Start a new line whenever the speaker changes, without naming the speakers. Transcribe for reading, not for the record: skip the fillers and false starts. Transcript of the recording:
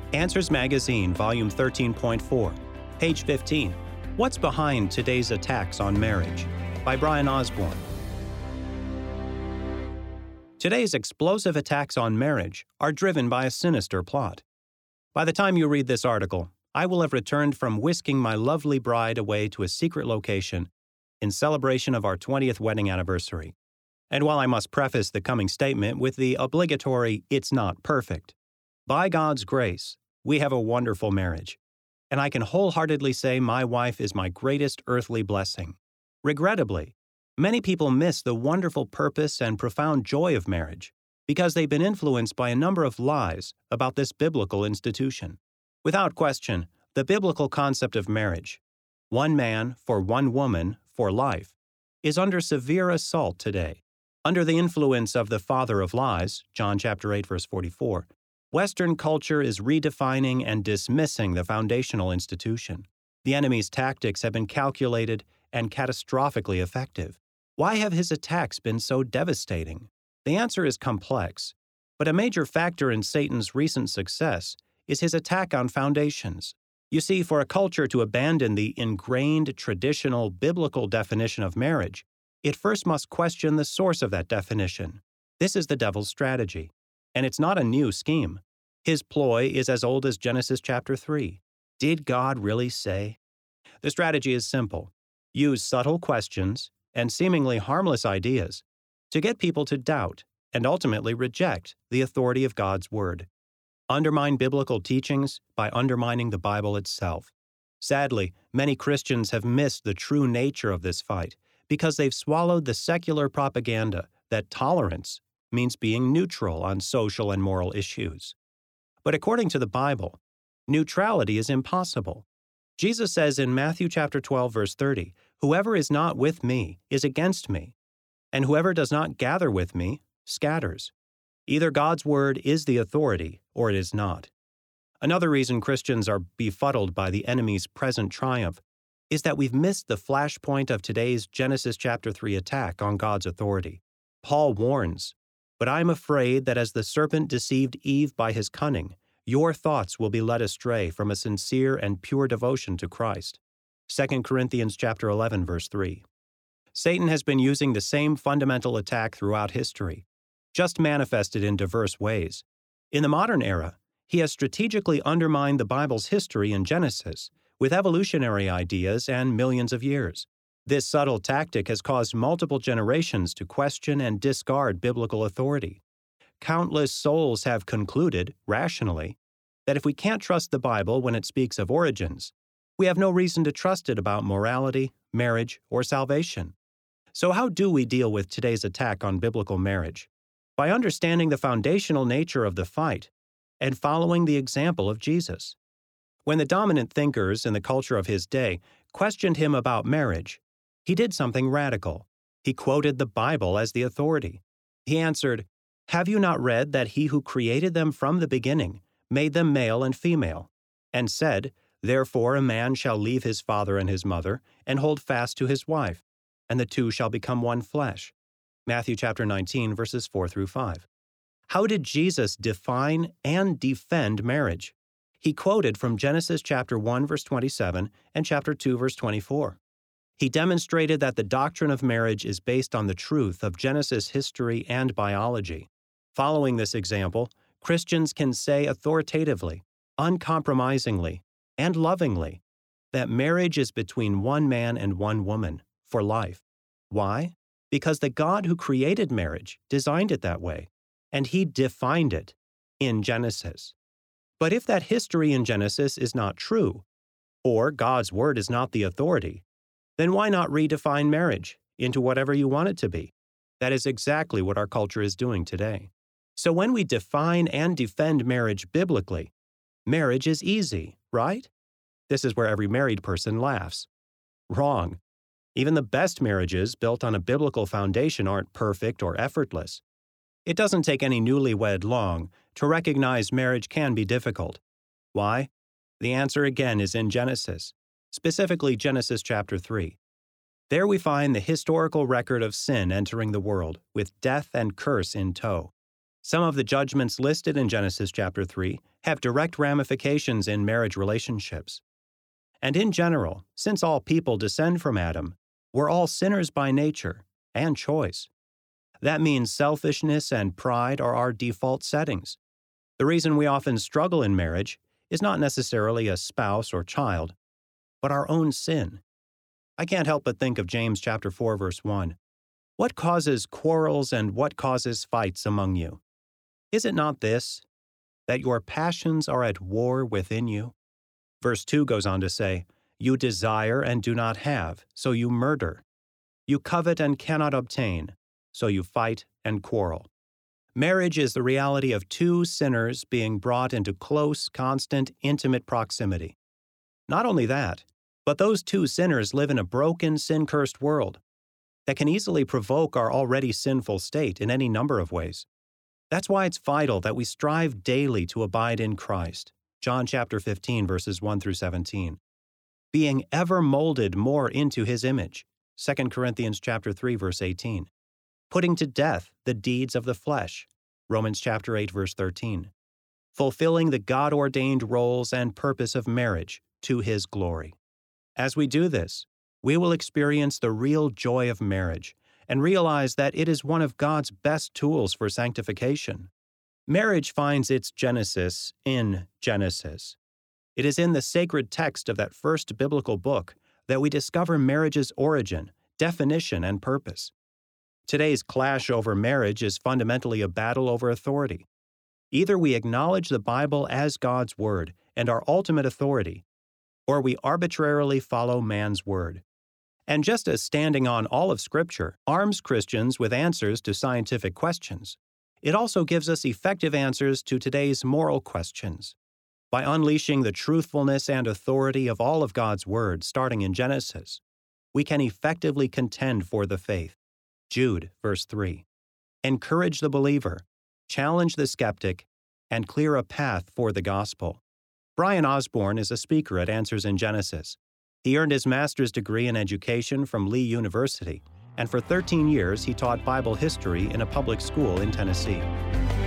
Answers Magazine, Volume 13.4, page 15. What's Behind Today's Attacks on Marriage? By Brian Osborne. Today's explosive attacks on marriage are driven by a sinister plot. By the time you read this article, I will have returned from whisking my lovely bride away to a secret location in celebration of our 20th wedding anniversary. And while I must preface the coming statement with the obligatory, "It's not perfect," by God's grace, we have a wonderful marriage, and I can wholeheartedly say my wife is my greatest earthly blessing. Regrettably, many people miss the wonderful purpose and profound joy of marriage because they've been influenced by a number of lies about this biblical institution. Without question, the biblical concept of marriage, one man for one woman for life, is under severe assault today. Under the influence of the father of lies, John chapter 8, verse 44, Western culture is redefining and dismissing the foundational institution. The enemy's tactics have been calculated and catastrophically effective. Why have his attacks been so devastating? The answer is complex, but a major factor in Satan's recent success is his attack on foundations. You see, for a culture to abandon the ingrained, traditional, biblical definition of marriage, it first must question the source of that definition. This is the devil's strategy, and it's not a new scheme. His ploy is as old as Genesis chapter 3. Did God really say? The strategy is simple. Use subtle questions and seemingly harmless ideas to get people to doubt and ultimately reject the authority of God's Word. Undermine biblical teachings by undermining the Bible itself. Sadly, many Christians have missed the true nature of this fight because they've swallowed the secular propaganda that tolerance means being neutral on social and moral issues. But according to the Bible, neutrality is impossible. Jesus says in Matthew chapter 12, verse 30, "Whoever is not with me is against me, and whoever does not gather with me scatters." Either God's Word is the authority or it is not. Another reason Christians are befuddled by the enemy's present triumph is that we've missed the flashpoint of today's Genesis chapter 3 attack on God's authority. Paul warns, "But I'm afraid that as the serpent deceived Eve by his cunning, your thoughts will be led astray from a sincere and pure devotion to Christ." 2 Corinthians chapter 11, verse 3. Satan has been using the same fundamental attack throughout history, just manifested in diverse ways. In the modern era, he has strategically undermined the Bible's history in Genesis with evolutionary ideas and millions of years. This subtle tactic has caused multiple generations to question and discard biblical authority. Countless souls have concluded, rationally, that if we can't trust the Bible when it speaks of origins, we have no reason to trust it about morality, marriage, or salvation. So how do we deal with today's attack on biblical marriage? By understanding the foundational nature of the fight and following the example of Jesus. When the dominant thinkers in the culture of his day questioned him about marriage, he did something radical. He quoted the Bible as the authority. He answered, "Have you not read that he who created them from the beginning made them male and female, and said, 'Therefore a man shall leave his father and his mother, and hold fast to his wife, and the two shall become one flesh.'" Matthew chapter 19, verses 4 through 5. How did Jesus define and defend marriage? He quoted from Genesis chapter 1, verse 27, and chapter 2, verse 24. He demonstrated that the doctrine of marriage is based on the truth of Genesis history and biology. Following this example, Christians can say authoritatively, uncompromisingly, and lovingly that marriage is between one man and one woman for life. Why? Because the God who created marriage designed it that way, and He defined it in Genesis. But if that history in Genesis is not true, or God's Word is not the authority, then why not redefine marriage into whatever you want it to be? That is exactly what our culture is doing today. So when we define and defend marriage biblically, marriage is easy, right? This is where every married person laughs. Wrong. Even the best marriages built on a biblical foundation aren't perfect or effortless. It doesn't take any newlywed long to recognize marriage can be difficult. Why? The answer again is in Genesis, specifically Genesis chapter 3. There we find the historical record of sin entering the world, with death and curse in tow. Some of the judgments listed in Genesis chapter 3 have direct ramifications in marriage relationships. And in general, since all people descend from Adam, we're all sinners by nature and choice. That means selfishness and pride are our default settings. The reason we often struggle in marriage is not necessarily a spouse or child, but our own sin. I can't help but think of James chapter 4 verse 1. What causes quarrels and what causes fights among you? Is it not this, that your passions are at war within you? Verse 2 goes on to say, You desire and do not have, so you murder. You covet and cannot obtain, so you fight and quarrel. Marriage is the reality of two sinners being brought into close, constant, intimate proximity. Not only that, but those two sinners live in a broken, sin-cursed world that can easily provoke our already sinful state in any number of ways. That's why it's vital that we strive daily to abide in Christ. John chapter 15, verses 1 through 17. Being ever molded more into His image. 2 Corinthians chapter 3, verse 18. Putting to death the deeds of the flesh. Romans chapter 8, verse 13. Fulfilling the God-ordained roles and purpose of marriage to His glory. As we do this, we will experience the real joy of marriage and realize that it is one of God's best tools for sanctification. Marriage finds its genesis in Genesis. It is in the sacred text of that first biblical book that we discover marriage's origin, definition, and purpose. Today's clash over marriage is fundamentally a battle over authority. Either we acknowledge the Bible as God's Word and our ultimate authority, or we arbitrarily follow man's word. And just as standing on all of Scripture arms Christians with answers to scientific questions, it also gives us effective answers to today's moral questions. By unleashing the truthfulness and authority of all of God's Word starting in Genesis, we can effectively contend for the faith. Jude, verse 3. Encourage the believer, challenge the skeptic, and clear a path for the gospel. Brian Osborne is a speaker at Answers in Genesis. He earned his master's degree in education from Lee University, and for 13 years he taught Bible history in a public school in Tennessee.